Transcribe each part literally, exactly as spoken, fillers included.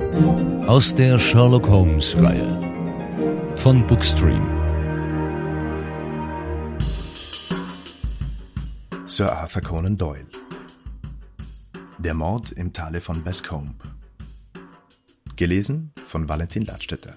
Aus der Sherlock-Holmes-Reihe von Bookstream. Sir Arthur Conan Doyle. Der Mord im Tale von Bascombe. Gelesen von Valentin Ladstätter.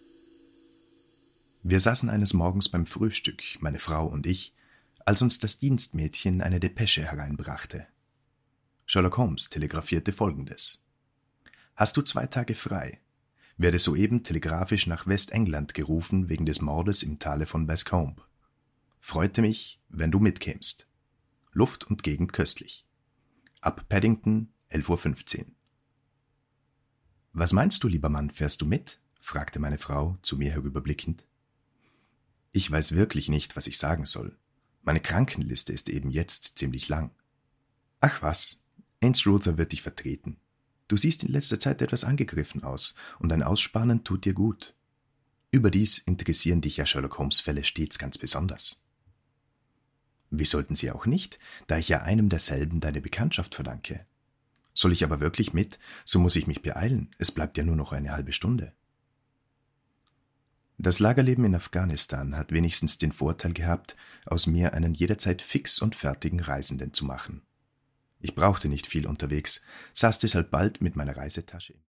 Wir saßen eines Morgens beim Frühstück, meine Frau und ich, als uns das Dienstmädchen eine Depesche hereinbrachte. Sherlock Holmes telegrafierte Folgendes: »Hast du zwei Tage frei? Werde soeben telegrafisch nach Westengland gerufen wegen des Mordes im Tale von Bascombe. Freute mich, wenn du mitkämst. Luft und Gegend köstlich. Ab Paddington, elf Uhr fünfzehn. »Was meinst du, lieber Mann, fährst du mit?« fragte meine Frau, zu mir herüberblickend. Ich weiß wirklich nicht, was ich sagen soll. Meine Krankenliste ist eben jetzt ziemlich lang. »Ach was, Anstruther wird dich vertreten. Du siehst in letzter Zeit etwas angegriffen aus, und ein Ausspannen tut dir gut. Überdies interessieren dich ja Sherlock Holmes Fälle stets ganz besonders.« »Wie sollten sie auch nicht, da ich ja einem derselben deine Bekanntschaft verdanke. Soll ich aber wirklich mit, so muss ich mich beeilen, es bleibt ja nur noch eine halbe Stunde.« Das Lagerleben in Afghanistan hat wenigstens den Vorteil gehabt, aus mir einen jederzeit fix und fertigen Reisenden zu machen. Ich brauchte nicht viel unterwegs, saß deshalb bald mit meiner Reisetasche